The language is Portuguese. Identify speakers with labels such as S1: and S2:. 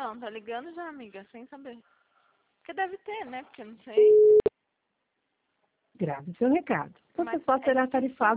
S1: Não, tá ligando já, amiga, sem saber. Porque deve ter, né? Porque eu não sei.
S2: Grave seu recado. Você
S1: Mas
S2: só
S1: é
S2: será
S1: difícil
S2: tarifado